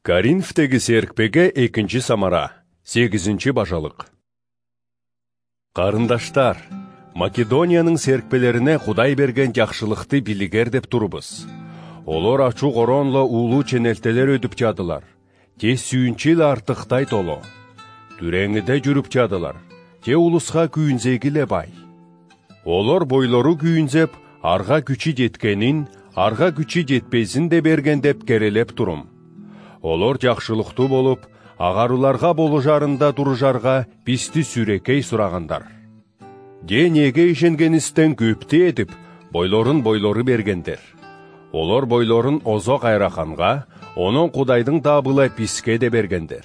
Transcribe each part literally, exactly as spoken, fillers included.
Коринфтегі серікпеге екінші самара, сегізінші бажалық. Қарындаштар, Македонияның серікпелеріне Құдай берген жақшылықты білігер деп тұрбыз. Олар ачу qoronla улу ченелтелер өдіп жадылар. Те сүйінчел артықтай толы. Түреңіде жүріп жадылар. Те улысқа күйінзегіле бай. Олар бойлары күйінзеп, арға күчі жеткенін, арға күчі жетпезін де берген деп керелеп тұрым. Олар жақшылықты болып, ағаруларға болу жарында дұржарға пісті сүрекей сұрағандар. Денеге ішенгеністен көпті едіп, бойларын бойлары бергендер. Олар бойларын озо қайрақанға, оның Құдайдың табылы піске де бергендер.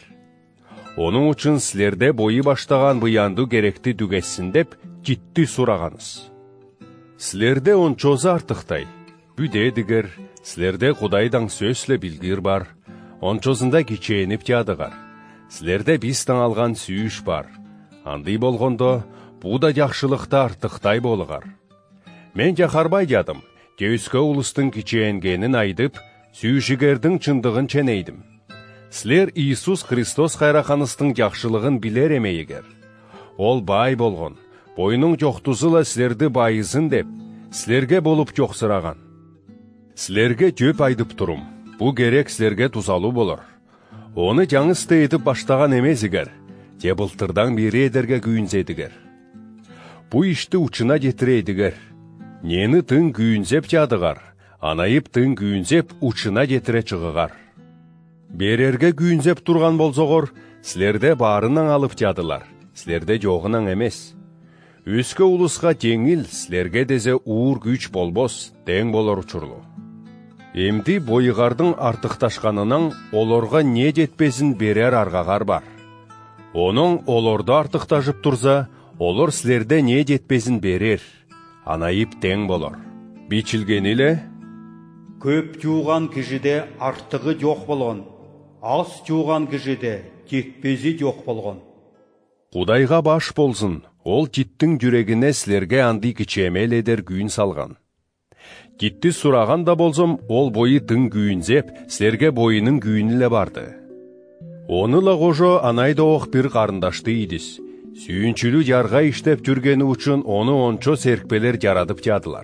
Оның үшін сілерде бойы баштаған бұянды керекті дүгесін деп, житті сұрағаныз. Сілерде ончозы артықтай, бүдедігір, сілерде Құдайдан сөзлі білгір бар, ончозында кичейініп жадығар. Сілерде бістің алған сүйіш бар. Андай болғанда, бұ да жақшылықта артықтай болығар. Мен жақарбай жадым, Теусқа ұлыстың кичейінгенін айдып, сүйішігердің чындығын ченейдім. Сілер Иисус Христос қайрақаныстың жақшылығын білер емейгер. Ол бай болған, бойының жоқтузыла сілерді байызын деп, сілерге болып жоқсыраған. Сілерге жөп айдып тұрым, бұ керек сілерге тузалу болыр. Оны жаңысты етіп баштаған емезігер, те былтырдан бері едерге күйінзедігер. Бұ ішті ұчына жетірейдігер. Нені тың күйінзеп жадығар, анайып тың күйінзеп ұчына жетіре чығығар. Берерге күйінзеп тұрған болзоғыр, сілерде барынан алып жадылар, сілерде жоғынан емес. Өскі ұлысқа теңіл, сілерге дезе уыр күч болбос, тең болар ұчырлы. Емді бойығардың артықташқанынан оларға не жетпесін берер арғағар бар. Оның оларды артықтажып тұрса, олар сілерде не жетпесін берер. Анайып тең болар. Бичілген иле? Көп жуған кішіде артығы жоқ болған, аз жуған кішіде жетпезі жоқ болған. Құдайға баш болсын, ол життің жүрегіне сілерге анды кичемел едер күйін салған. Житті сұраған да болсым, ол бойы тың күйінзеп, сілерге бойының күйініле барды. Онылы қожо анайда оқ бір қарындашты идіс. Сүйіншілі жарға іштеп жүргені үшін оны ончо серікпелер жарадып жадылар.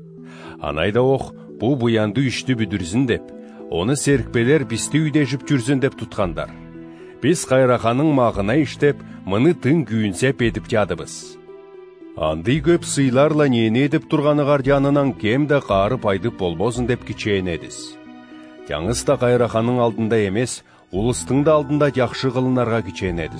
Анайда оқ бұ бұянды үшті бүдірзін деп, оны серікпелер бісті үйде жүп жүрзін деп тұтқандар. Біз қайрақаның мағына іштеп, мұны тың күйінсеп едіп жадыбыз. Андай көп сыйларла нені едіп тұрғанығар жанынан кемді қарып айдып болбозын деп кичейін едіз. Жаңыз да қайрақаның алдында емес, ұлыстың да алдында жақшы қылынарға кичейін едіз.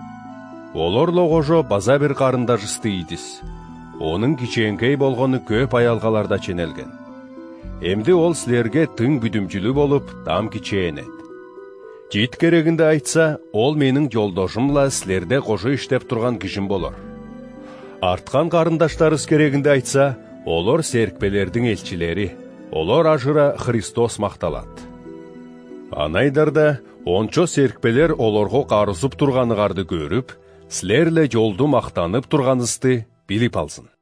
Олорлы қожо база бір қарындажысты идіс. Оның кичейінкей болғаны көп аялғаларда ченелген. Емді ол сілерге тың бүдімжілі болып, дам кичейін ед. Жит керегінде айтса, ол менің жолдошымла сілерде қожо іштеп тұрған кішім болыр. Артқан қарындаштарыз керегінде айтса, олар серікпелердің елчілері, олар ажыра Христос мақталады. Анайдарда, ончо серікпелер оларға қарызып тұрғанығарды көріп, сілерле жолды мақтанып тұрғанызды біліп алсын.